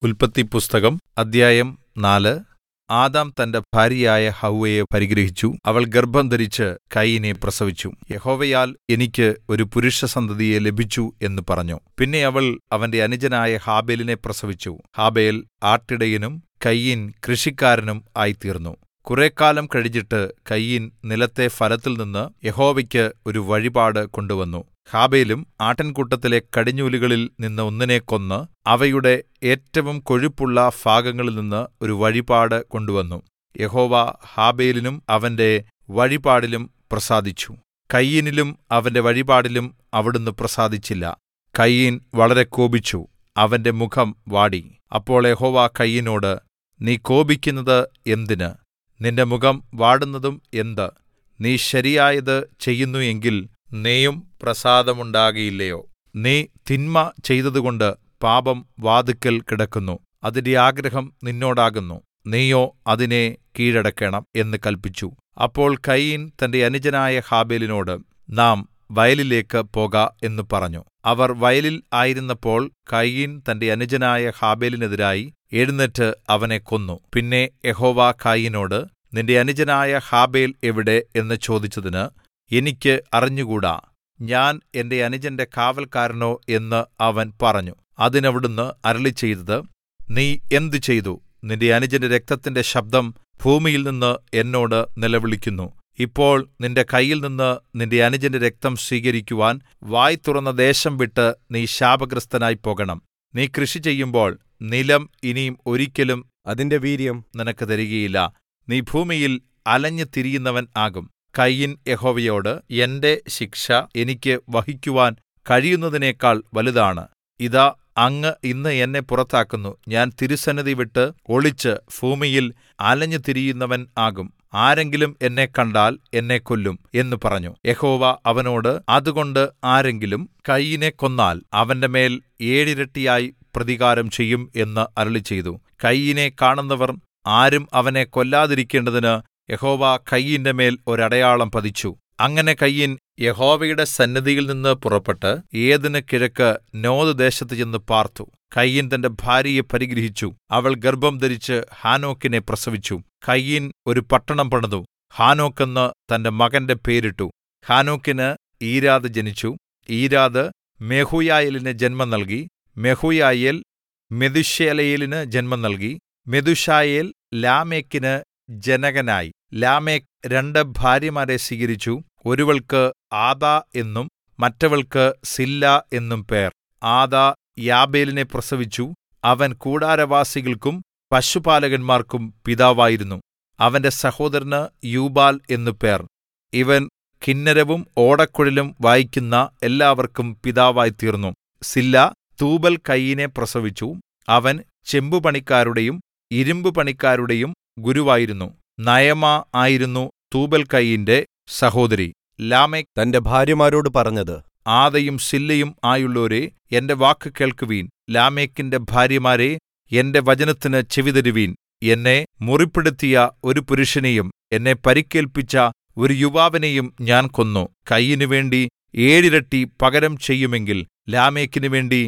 ഉല്പത്തിപ്പുസ്തകം അദ്ധ്യായം 4. ആദാം തന്റെ ഭാര്യയായ ഹവ്വയെ പരിഗ്രഹിച്ചു. അവൾ ഗർഭംധരിച്ച് കയീനെ പ്രസവിച്ചു. യഹോവയാൽ എനിക്ക് ഒരു പുരുഷസന്തതിയെ ലഭിച്ചു എന്ന് പറഞ്ഞു. പിന്നെ അവൾ അവന്റെ അനുജനായ ഹാബെലിനെ പ്രസവിച്ചു. ഹാബെൽ ആട്ടിടയനും കയീൻ കൃഷിക്കാരനും ആയിത്തീർന്നു. കുറെക്കാലം കഴിഞ്ഞിട്ട് കയീൻ നിലത്തെ ഫലത്തിൽനിന്ന് യഹോവയ്ക്ക് ഒരു വഴിപാട് കൊണ്ടുവന്നു. ഹാബെലും ആട്ടിൻകൂട്ടത്തിലെ കടിഞ്ഞൂലുകളിൽ നിന്ന് ഒന്നിനെ കൊന്ന് അവയുടെ ഏറ്റവും കൊഴുപ്പുള്ള ഭാഗങ്ങളിൽനിന്ന് ഒരു വഴിപാട് കൊണ്ടുവന്നു. യഹോവ ഹാബെലിനും അവന്റെ വഴിപാടിലും പ്രസാദിച്ചു. കയീനിലും അവന്റെ വഴിപാടിലും അവിടുന്ന് പ്രസാദിച്ചില്ല. കയീൻ വളരെ കോപിച്ചു, അവന്റെ മുഖം വാടി. അപ്പോൾ യഹോവ കയീനോട്, നീ കോപിക്കുന്നത് എന്തിന്? നിന്റെ മുഖം വാടുന്നതും എന്ത്? നീ ശരിയായത് ചെയ്യുന്നു എങ്കിൽ നീയും പ്രസാദമുണ്ടാകയില്ലയോ? നീ തിന്മ ചെയ്തതുകൊണ്ട് പാപം വാതിൽക്കൽ കിടക്കുന്നു. അതിന്റെ ആഗ്രഹം നിന്നോടാകുന്നു, നീയോ അതിനെ കീഴടക്കണം എന്ന് കല്പിച്ചു. അപ്പോൾ കയീൻ തന്റെ അനുജനായ ഹാബെലിനോട്, നാം വയലിലേക്ക് പോക എന്ന് പറഞ്ഞു. അവർ വയലിൽ ആയിരുന്നപ്പോൾ കയീൻ തന്റെ അനുജനായ ഹാബെലിനെതിരായി എഴുന്നേറ്റ് അവനെ കൊന്നു. പിന്നെ യഹോവ കയീനോട്, നിന്റെ അനുജനായ ഹാബെൽ എവിടെ എന്ന് ചോദിച്ചതിന്, എനിക്ക് അറിഞ്ഞുകൂടാ, ഞാൻ എന്റെ അനുജന്റെ കാവൽക്കാരനോ എന്ന് അവൻ പറഞ്ഞു. അതിനവിടുന്ന് അരുളിച്ചെയ്തത്, നീ എന്ത് ചെയ്തു? നിന്റെ അനുജന്റെ രക്തത്തിന്റെ ശബ്ദം ഭൂമിയിൽനിന്ന് എന്നോട് നിലവിളിക്കുന്നു. ഇപ്പോൾ നിന്റെ കയ്യിൽനിന്ന് നിന്റെ അനുജന്റെ രക്തം സ്വീകരിക്കുവാൻ വായ് തുറന്ന ദേശം വിട്ട് നീ ശാപഗ്രസ്തനായി പോകണം. നീ കൃഷി ചെയ്യുമ്പോൾ നിലം ഇനിയും ഒരിക്കലും അതിന്റെ വീര്യം നിനക്ക് തരികയില്ല. നീ ഭൂമിയിൽ അലഞ്ഞു തിരിയുന്നവൻ ആകും. കയീൻ യഹോവയോട്, എന്റെ ശിക്ഷ എനിക്ക് വഹിക്കുവാൻ കഴിയുന്നതിനേക്കാൾ വലുതാണ്. ഇതാ, അങ്ങ് ഇന്ന് എന്നെ പുറത്താക്കുന്നു. ഞാൻ തിരുസന്നിധി വിട്ട് ഒളിച്ച് ഭൂമിയിൽ അലഞ്ഞു തിരിയുന്നവൻ ആകും. ആരെങ്കിലും എന്നെ കണ്ടാൽ എന്നെ കൊല്ലും എന്ന് പറഞ്ഞു. യഹോവ അവനോട്, അതുകൊണ്ട് ആരെങ്കിലും കയീനെ കൊന്നാൽ അവന്റെ മേൽ 7 ഇരട്ടിയായി പ്രതികാരം ചെയ്യും എന്ന് അരുളിച്ചെയ്തു. കയീനെ കാണുന്നവർ ആരും അവനെ കൊല്ലാതിരിക്കേണ്ടതിന് യഹോവ കയീന്റെ മേൽ ഒരടയാളം പതിച്ചു. അങ്ങനെ കയീൻ യഹോവയുടെ സന്നിധിയിൽനിന്ന് പുറപ്പെട്ട് ഏദെന് കിഴക്ക് നോദ് ദേശത്ത് ചെന്ന് പാർത്തു. കയീൻ തന്റെ ഭാര്യയെ പരിഗ്രഹിച്ചു. അവൾ ഗർഭം ധരിച്ച് ഹാനോക്കിനെ പ്രസവിച്ചു. കയീൻ ഒരു പട്ടണം പണിതു, ഹാനോക്ക് എന്ന് തന്റെ മകന്റെ പേരിട്ടു. ഹാനോക്കിന് ഈരാദ് ജനിച്ചു. ഈരാദ് മെഹൂയായേലിന് ജന്മം നൽകി. മെഹൂയായേൽ മെഥൂശയേലിന് ജന്മം നൽകി. മെഥൂശയേൽ ലാമെക്കിന് ജനകനായി. ലാമെക്ക് 2 ഭാര്യമാരെ സ്വീകരിച്ചു. ഒരുവൾക്ക് ആദാ എന്നും മറ്റവൾക്ക് സില്ല എന്നും പേർ. ആദാ യാബേലിനെ പ്രസവിച്ചു. അവൻ കൂടാരവാസികൾക്കും പശുപാലകന്മാർക്കും പിതാവായിരുന്നു. അവന്റെ സഹോദരന് യൂബാൽ എന്നു പേർ. ഇവൻ കിന്നരവും ഓടക്കുഴലും വായിക്കുന്ന എല്ലാവർക്കും പിതാവായിത്തീർന്നു. സില്ല തൂബൽ കയീനെ പ്രസവിച്ചു. അവൻ ചെമ്പുപണിക്കാരുടെയും ഇരുമ്പുപണിക്കാരുടെയും ഗുരുവായിരുന്നു. നയമാ ആയിരുന്നു തൂബൽ കയീന്റെ സഹോദരി. ലാമെക്ക് തന്റെ ഭാര്യമാരോട് പറഞ്ഞത്, ആദയും സില്ലയും ആയുള്ളോരേ, എന്റെ വാക്ക് കേൾക്കുവീൻ. ലാമെക്കിന്റെ ഭാര്യമാരെ, എന്റെ വചനത്തിന് ചെവിതരുവീൻ. എന്നെ മുറിപ്പെടുത്തിയ ഒരു പുരുഷനെയും എന്നെ പരിക്കേൽപ്പിച്ച ഒരു യുവാവിനെയും ഞാൻ കൊന്നു. കയീനു വേണ്ടി 7 ഇരട്ടി പകരം ചെയ്യുമെങ്കിൽ ലാമെക്കിനു വേണ്ടി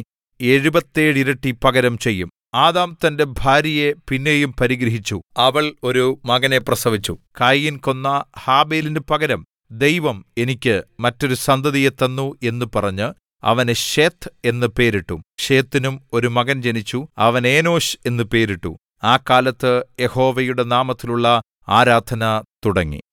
77 ഇരട്ടി പകരം ചെയ്യും. ആദാം തന്റെ ഭാര്യയെ പിന്നെയും പരിഗ്രഹിച്ചു. അവൾ ഒരു മകനെ പ്രസവിച്ചു. കയീൻ കൊന്ന ഹാബെലിന് പകരം ദൈവം എനിക്ക് മറ്റൊരു സന്തതിയെ തന്നു എന്ന് പറഞ്ഞ് അവന് ശേത്ത് എന്ന് പേരിട്ടു. ശേത്തിനും ഒരു മകൻ ജനിച്ചു. അവൻ ഏനോശ് എന്ന് പേരിട്ടു. ആ കാലത്ത് യഹോവയുടെ നാമത്തിലുള്ള ആരാധന തുടങ്ങി.